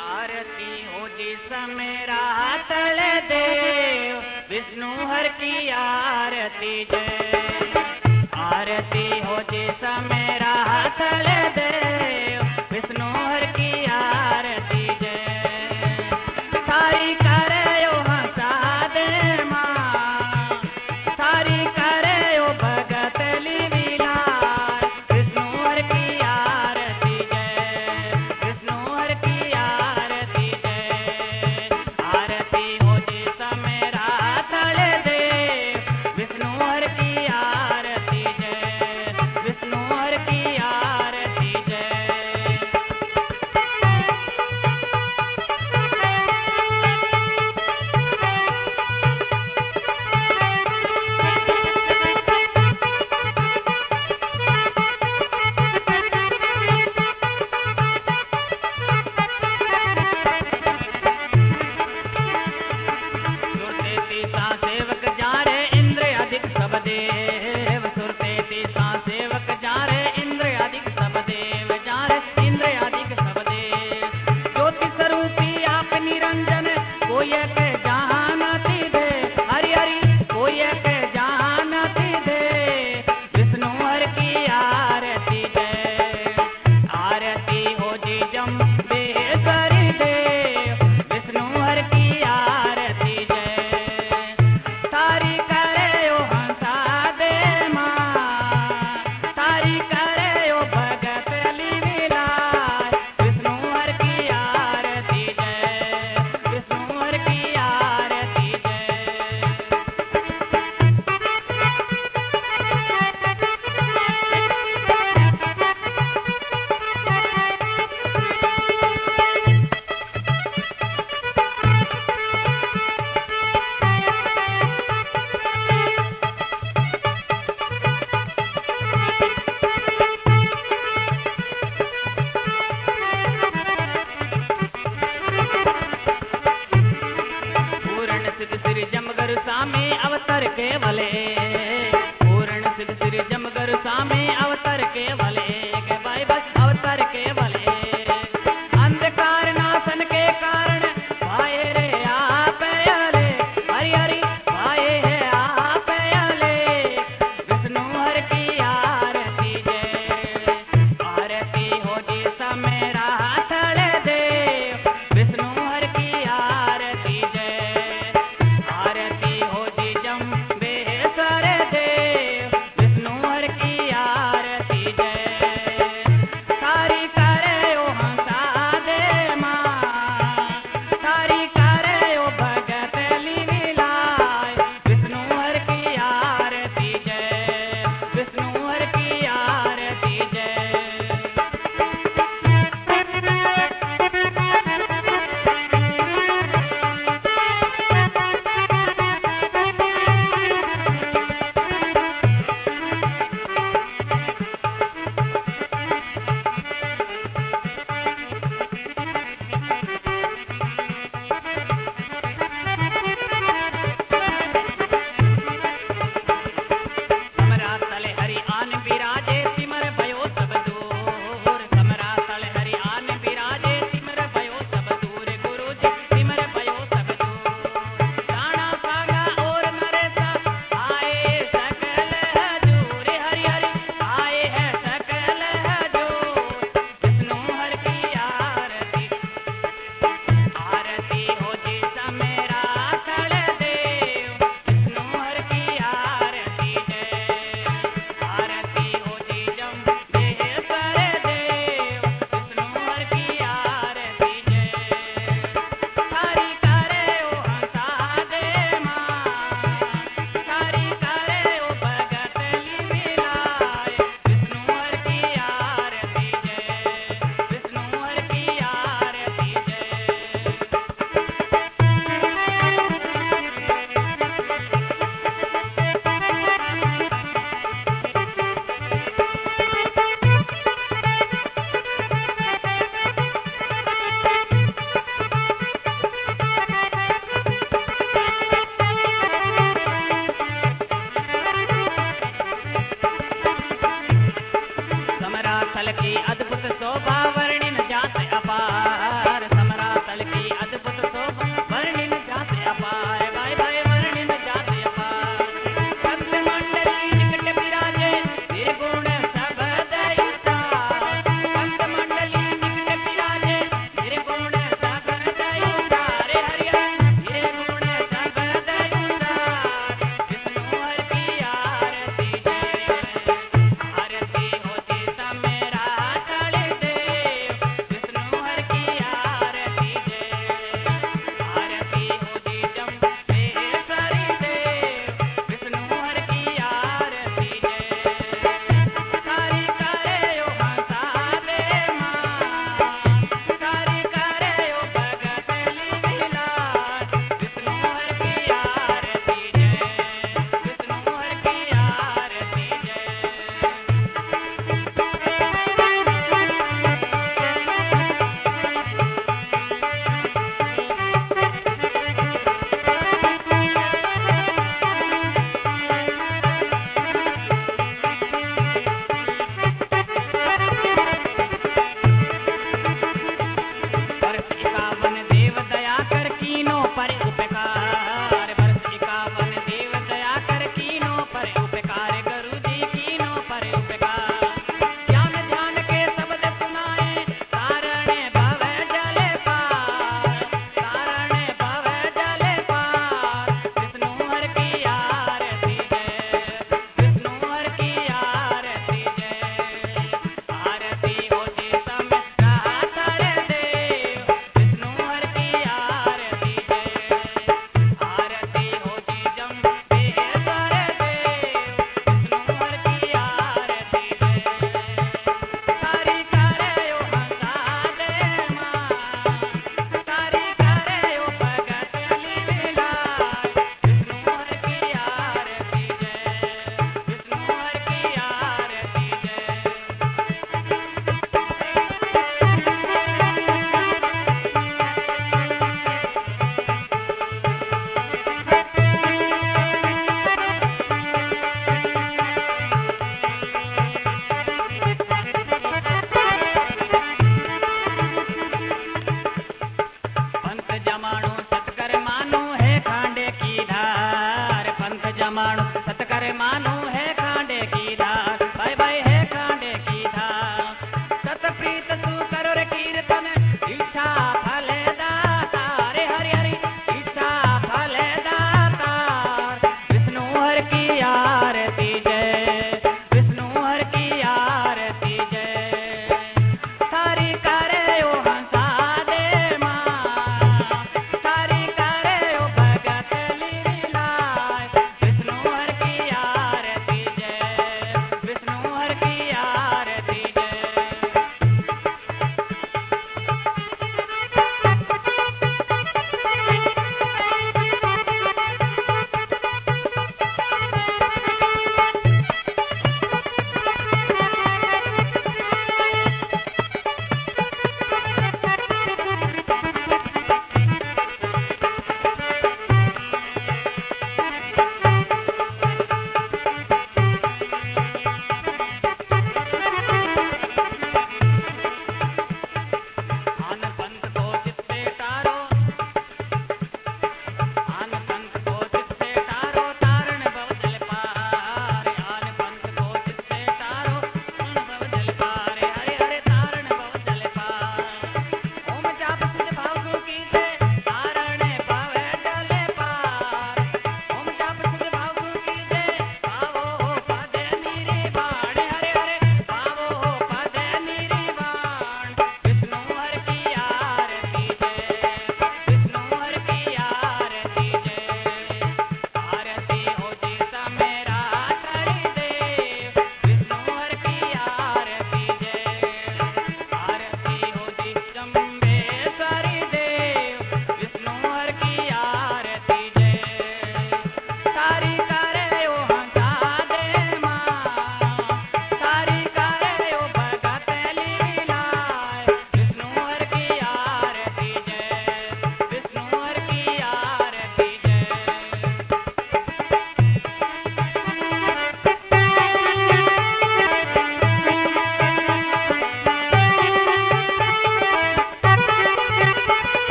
आरती हो जिस मेरा तल देव, विष्णु हर की आरती जय। आरती हो जिस मेरा तल देव, विष्णु हर की आरती जय। सारी करे ओ हंसा दे माँ, सारी करे ओ भगत लीला, विष्णु हर की आरती जय, विष्णु हर की आरती जय। आरती हो जिस मेरा तल देव, विष्णु हर की आरती जय, विष्णु हर की आरती जय। सुरते तीसा सेवक जा रे इंद्र अधिक सब देव, सुरते तीसा सेवक जा रे इंद्र अधिक सब देव, जा रे इंद्र अधिक सब देव। ज्योति स्वरूपी आप निरंजन, कोई के जानती दे, हरि हरि कोई के जानती दे, विष्णु हर की आरती जय। आरती हो जी जम्बेश्वरी देव, विष्णु हर की आरती जय। तारी करे ओ हंसा दे माँ, तारी करे ओ भगत लीला, विष्णु हर की आरती जय, विष्णु हर की आरती जय।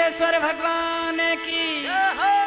विश्वेश्वर भगवान की जय हो।